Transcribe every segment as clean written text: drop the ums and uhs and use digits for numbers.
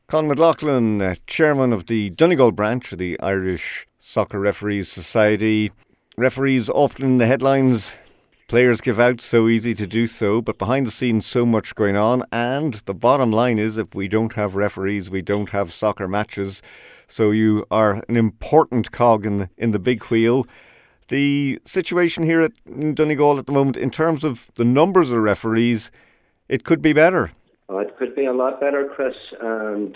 Con McLaughlin, chairman of the Donegal branch of the Irish Soccer Referees Society. Referees often in the headlines, players give out, so easy to do so, but behind the scenes so much going on, and the bottom line is if we don't have referees, we don't have soccer matches. So you are an important cog in the big wheel. The situation here in Donegal at the moment, in terms of the numbers of referees, it could be better. It could be a lot better, Chris, and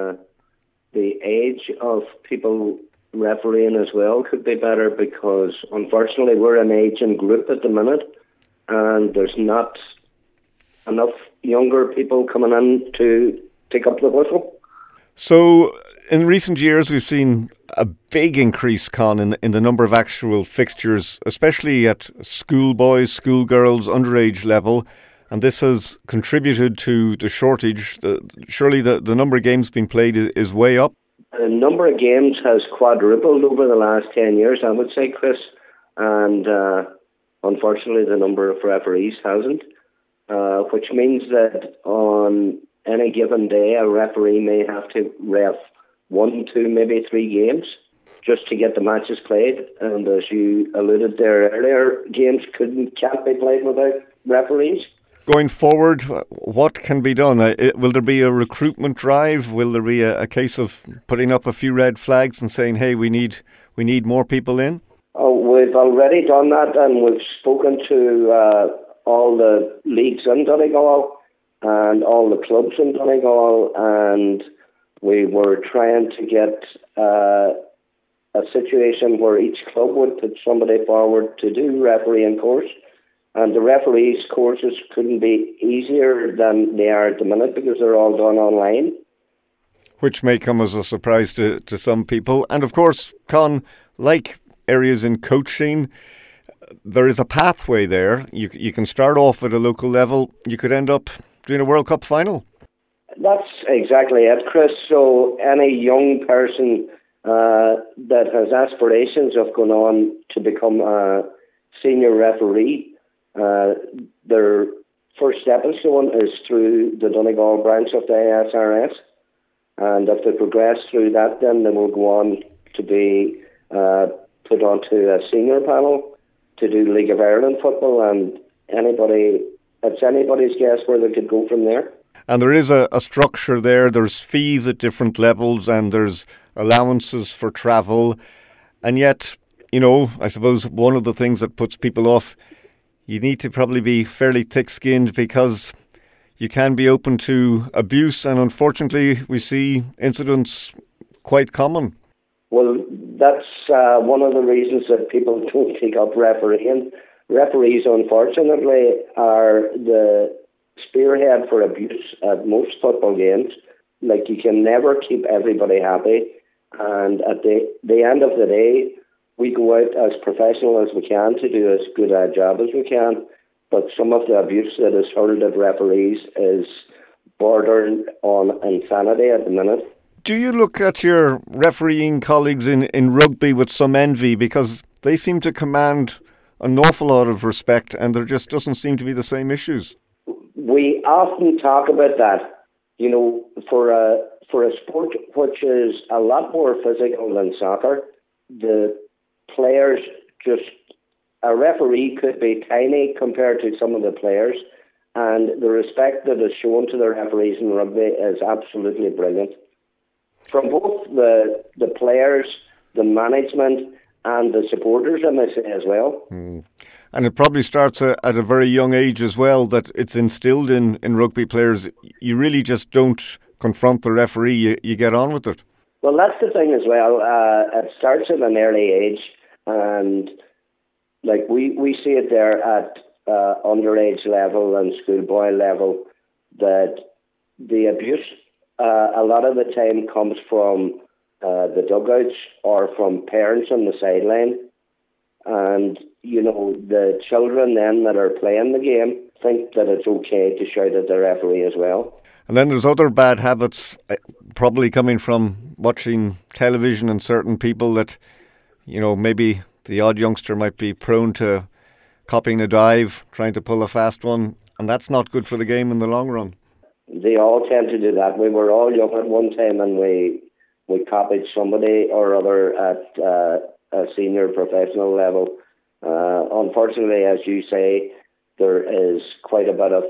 the age of people refereeing as well could be better because, unfortunately, we're an aging group at the minute, and there's not enough younger people coming in to take up the whistle. So, in recent years, we've seen a big increase, Con, in the number of actual fixtures, especially at schoolboys, schoolgirls, underage level. And this has contributed to the shortage. Surely the number of games being played is way up. The number of games has quadrupled over the last 10 years, I would say, Chris. And unfortunately, the number of referees hasn't. Which means that on any given day, a referee may have to ref 1, 2, maybe 3 games just to get the matches played. And as you alluded there earlier, games can't be played without referees. Going forward, what can be done? Will there be a recruitment drive? Will there be a case of putting up a few red flags and saying, hey, we need more people in? Oh, we've already done that, and we've spoken to all the leagues in Donegal and all the clubs in Donegal, and we were trying to get a situation where each club would put somebody forward to do refereeing course. And the referees' courses couldn't be easier than they are at the minute because they're all done online. Which may come as a surprise to some people. And of course, Con, like areas in coaching, there is a pathway there. You can start off at a local level. You could end up doing a World Cup final. That's exactly it, Chris. So any young person that has aspirations of going on to become a senior referee, their first stepping stone is through the Donegal branch of the ASRS, and if they progress through that, then they will go on to be put onto a senior panel to do League of Ireland football, and it's anybody's guess where they could go from there. And there is a structure there. There's fees at different levels, and there's allowances for travel, and yet, I suppose one of the things that puts people off, you need to probably be fairly thick-skinned because you can be open to abuse, and unfortunately we see incidents quite common. Well, that's one of the reasons that people don't take up refereeing. Referees, unfortunately, are the spearhead for abuse at most football games. Like, you can never keep everybody happy, and at the end of the day, we go out as professional as we can to do as good a job as we can, but some of the abuse that is hurled at referees is bordering on insanity at the minute. Do you look at your refereeing colleagues in rugby with some envy because they seem to command an awful lot of respect and there just doesn't seem to be the same issues? We often talk about that. For a sport which is a lot more physical than soccer, the players a referee could be tiny compared to some of the players, and the respect that is shown to the referees in rugby is absolutely brilliant. From both the players, the management, and the supporters, I must say as well. And it probably starts at a very young age as well, that it's instilled in rugby players. You really just don't confront the referee, you get on with it. Well, that's the thing as well. It starts at an early age, and like we see it there at underage level and schoolboy level, that the abuse a lot of the time comes from the dugouts or from parents on the sideline, and the children then that are playing the game think that it's okay to shout at the referee as well. And then there's other bad habits probably coming from watching television and certain people that, maybe the odd youngster might be prone to copying a dive, trying to pull a fast one, and that's not good for the game in the long run. They all tend to do that. We were all young at one time, and we copied somebody or other at a senior professional level. Unfortunately, as you say, there is quite a bit of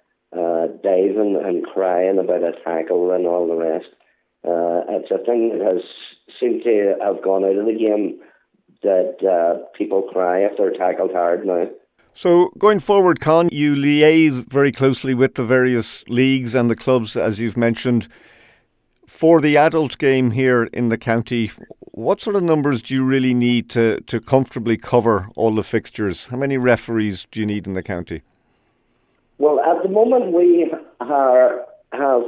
diving and crying about a tackle and all the rest. It's a thing that has seemed to have gone out of the game, that people cry if they're tackled hard now. So going forward, Con, you liaise very closely with the various leagues and the clubs, as you've mentioned. For the adult game here in the county, what sort of numbers do you really need to comfortably cover all the fixtures? How many referees do you need in the county? Well, at the moment we have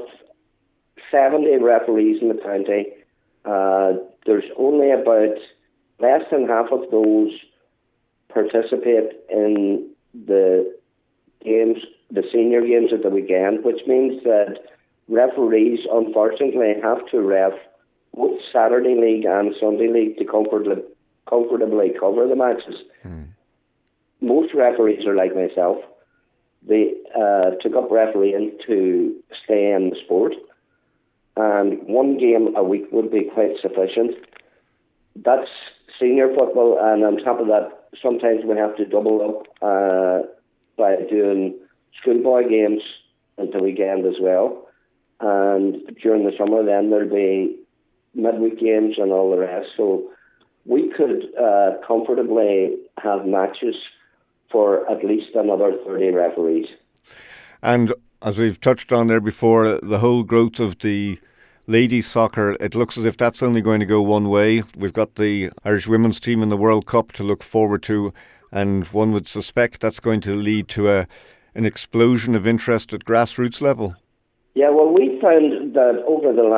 70 referees in the county. There's only about less than half of those participate in the games, the senior games at the weekend, which means that referees unfortunately have to ref both Saturday League and Sunday League to comfortably cover the matches. Most referees are like myself. They took up refereeing to stay in the sport, and one game a week would be quite sufficient. That's senior football, and on top of that, sometimes we have to double up by doing schoolboy games at the weekend as well. And during the summer, then there'll be midweek games and all the rest. So we could comfortably have matches for at least another 30 referees. And as we've touched on there before, the whole growth of the ladies soccer, it looks as if that's only going to go one way. We've got the Irish women's team in the World Cup to look forward to, and one would suspect that's going to lead to an explosion of interest at grassroots level. Yeah, well, we found that over the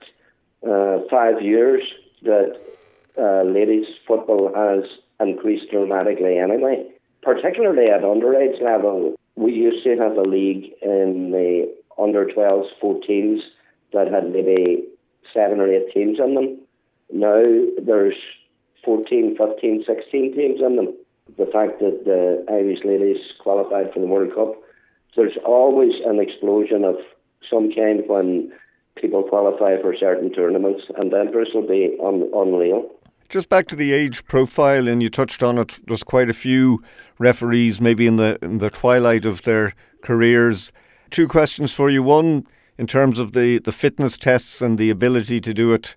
last 5 years that ladies football has increased dramatically anyway, particularly at underage level. We used to have a league in the under-12s, 14s, that had maybe 7 or 8 teams in them. Now there's 14, 15, 16 teams in them. The fact that the Irish ladies qualified for the World Cup, there's always an explosion of some kind when people qualify for certain tournaments, and the interest will be unreal. Just back to the age profile, and you touched on it, there's quite a few referees maybe in the twilight of their careers. 2 questions for you. One, in terms of the fitness tests and the ability to do it,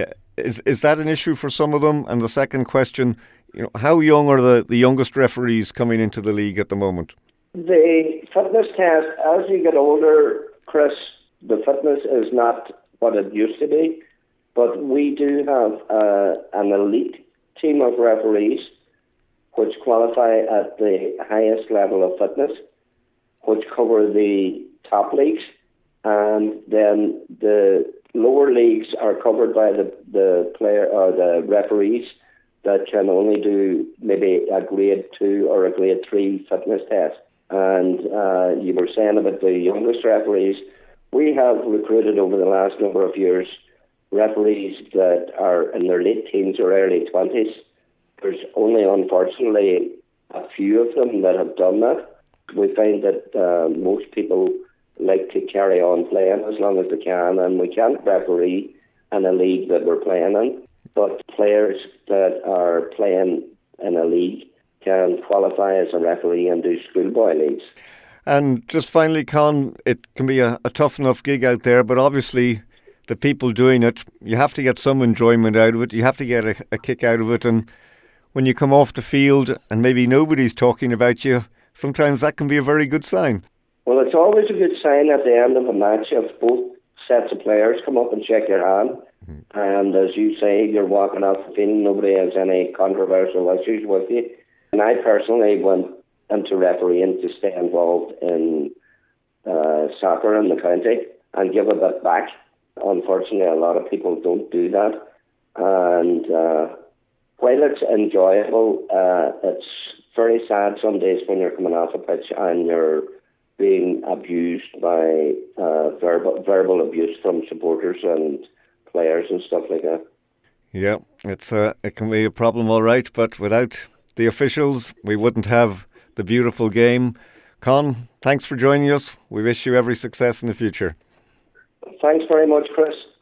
is that an issue for some of them? And the second question, how young are the youngest referees coming into the league at the moment? The fitness test, as you get older, Chris, the fitness is not what it used to be, but we do have an elite team of referees which qualify at the highest level of fitness, which cover the top leagues, and then the lower leagues are covered by the player or the referees that can only do maybe a grade 2 or a grade 3 fitness test. And you were saying about the youngest referees, we have recruited over the last number of years referees that are in their late teens or early 20s. There's only, unfortunately, a few of them that have done that. We find that most people like to carry on playing as long as they can, and we can't referee in a league that we're playing in. But players that are playing in a league can qualify as a referee and do schoolboy leagues. And just finally, Con, it can be a tough enough gig out there, but obviously the people doing it, you have to get some enjoyment out of it. You have to get a kick out of it. And when you come off the field and maybe nobody's talking about you, sometimes that can be a very good sign. Well, it's always a good sign at the end of a match if both sets of players come up and shake your hand. Mm-hmm. And as you say, you're walking off the field, nobody has any controversial issues with you. And I personally went into refereeing to stay involved in soccer in the county and give a bit back. Unfortunately, a lot of people don't do that. And while it's enjoyable, it's very sad some days when you're coming off a pitch and you're being abused by verbal abuse from supporters and players and stuff like that. Yeah, it can be a problem, all right, but without the officials, we wouldn't have the beautiful game. Con, thanks for joining us. We wish you every success in the future. Thanks very much, Chris.